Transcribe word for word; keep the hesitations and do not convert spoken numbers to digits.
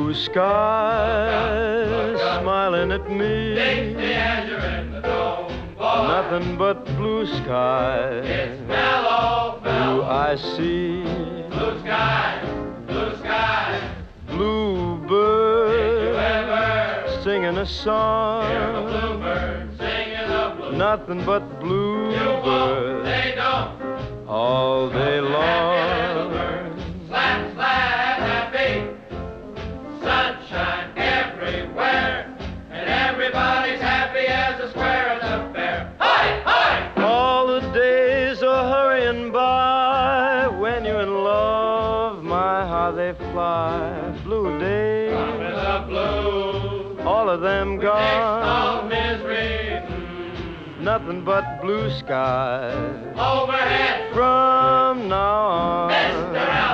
blue skies smiling at me. Dixie, as you're in the dome, boy. Nothing but blue skies. It's mellow, mellow. Blue I see. Blue skies, blue skies. Blue Did you bird ever singing a song. hear a bluebird singing a blue? Nothing but blue You won't, birds they don't. all day Happy little long. birds. Slap, slap, happy. Sunshine everywhere. And everybody's happy as a square at the fair. Hi, hi! All the days are hurrying by. When you're in love, my, how they fly. Blue days, Come in the blue. all of them Next all gone. misery. Mm. Nothing but blue skies Overhead. from now on. Mister